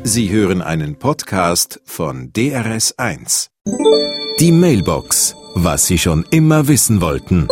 Sie hören einen Podcast von DRS1. Die Mailbox, was Sie schon immer wissen wollten.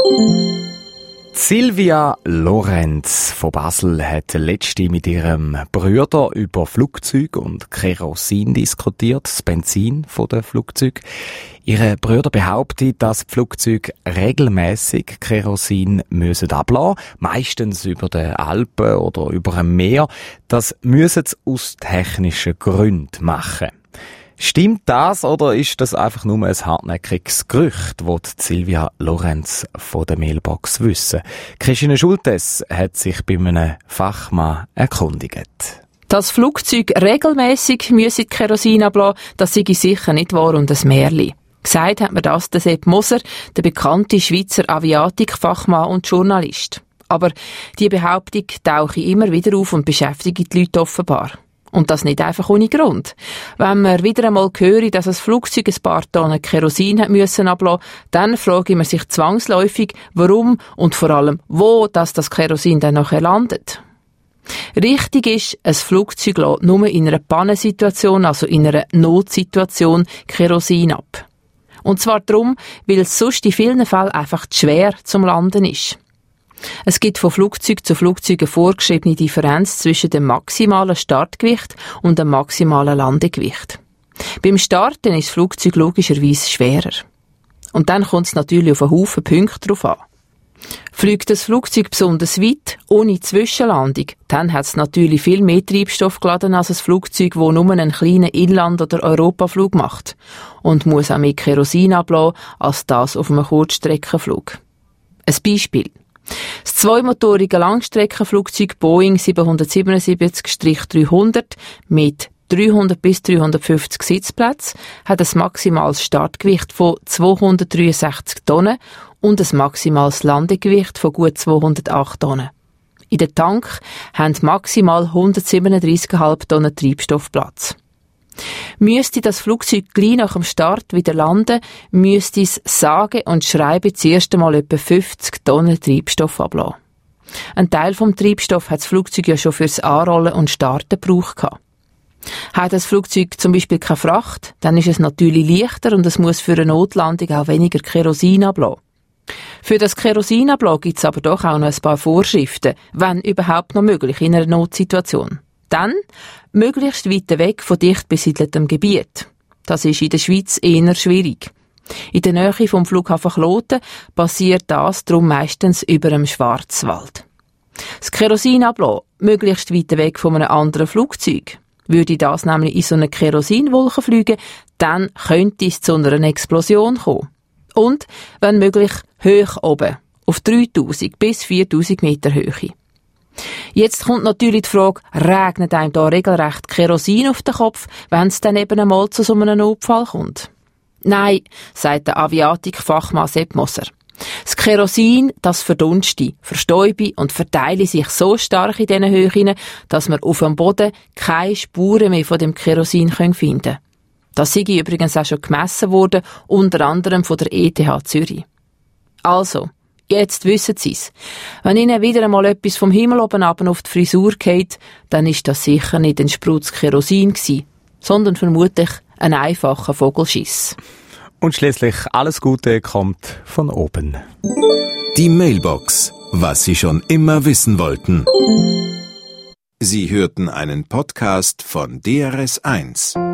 Silvia Lorenz von Basel hat letzte mit ihrem Bruder über Flugzeug und Kerosin diskutiert, das Benzin der Flugzeuge. Ihre Brüder behaupten, dass die Flugzeuge regelmäßig Kerosin müssen ablassen, meistens über den Alpen oder über dem Meer. Das müssen sie aus technischen Gründen machen. Stimmt das oder ist das einfach nur ein hartnäckiges Gerücht, das Silvia Lorenz von der Mailbox wissen? Christine Schultes hat sich bei einem Fachmann erkundigt. Dass Flugzeuge regelmässig Kerosin ablassen, das sei sicher nicht wahr und ein Märchen. Gesagt hat mir das der Sepp Moser, der bekannte Schweizer Aviatikfachmann und Journalist. Aber die Behauptung tauche immer wieder auf und beschäftigt die Leute offenbar. Und das nicht einfach ohne Grund. Wenn man wieder einmal höre, dass ein Flugzeug ein paar Tonnen Kerosin hat müssen ablassen, dann frage man sich zwangsläufig, warum und vor allem, wo das Kerosin dann nachher landet. Richtig ist, ein Flugzeug lässt nur in einer Pannensituation, also in einer Notsituation, Kerosin ab. Und zwar darum, weil es sonst in vielen Fällen einfach zu schwer zum Landen ist. Es gibt von Flugzeug zu Flugzeug eine vorgeschriebene Differenz zwischen dem maximalen Startgewicht und dem maximalen Landegewicht. Beim Starten ist das Flugzeug logischerweise schwerer. Und dann kommt es natürlich auf einen Haufen Punkte drauf an. Fliegt das Flugzeug besonders weit, ohne Zwischenlandung, dann hat es natürlich viel mehr Treibstoff geladen als ein Flugzeug, das nur einen kleinen Inland- oder Europaflug macht und muss auch mehr Kerosin ablassen als das auf einem Kurzstreckenflug. Ein Beispiel. Das zweimotorige Langstreckenflugzeug Boeing 777-300 mit 300 bis 350 Sitzplätzen hat ein maximales Startgewicht von 263 Tonnen und ein maximales Landegewicht von gut 208 Tonnen. In den Tank haben maximal 137,5 Tonnen Treibstoff Platz. Müsste das Flugzeug gleich nach dem Start wieder landen, müsste es sage und schreibe zuerst einmal etwa 50 Tonnen Treibstoff ablassen. Ein Teil vom Treibstoff hat das Flugzeug ja schon fürs Anrollen und Starten gebraucht. Hat das Flugzeug zum Beispiel keine Fracht, dann ist es natürlich leichter und es muss für eine Notlandung auch weniger Kerosin ablassen. Für das Kerosin ablassen gibt es aber doch auch noch ein paar Vorschriften, wenn überhaupt noch möglich in einer Notsituation. Dann möglichst weit weg von dicht besiedeltem Gebiet. Das ist in der Schweiz eher schwierig. In der Nähe vom Flughafen Kloten passiert das darum meistens über dem Schwarzwald. Das Kerosin ablassen, möglichst weit weg von einem anderen Flugzeug. Würde das nämlich in so eine Kerosinwolke fliegen, dann könnte es zu einer Explosion kommen. Und, wenn möglich, hoch oben, auf 3000 bis 4000 Meter Höhe. Jetzt kommt natürlich die Frage, regnet einem da regelrecht Kerosin auf den Kopf, wenn es dann eben einmal zu so einem Notfall kommt? Nein, sagt der Aviatikfachmann Sepp Moser. Das Kerosin, das verdunste, verstäube und verteile sich so stark in diesen Höhen, dass man auf dem Boden keine Spuren mehr von dem Kerosin finden können. Das sei übrigens auch schon gemessen worden, unter anderem von der ETH Zürich. Also, jetzt wissen Sie es. Wenn Ihnen wieder einmal etwas vom Himmel oben ab auf die Frisur geht, dann ist das sicher nicht ein Sprutz Kerosin gewesen, sondern vermutlich ein einfacher Vogelschiss. Und schließlich alles Gute kommt von oben. Die Mailbox, was Sie schon immer wissen wollten. Sie hörten einen Podcast von DRS1.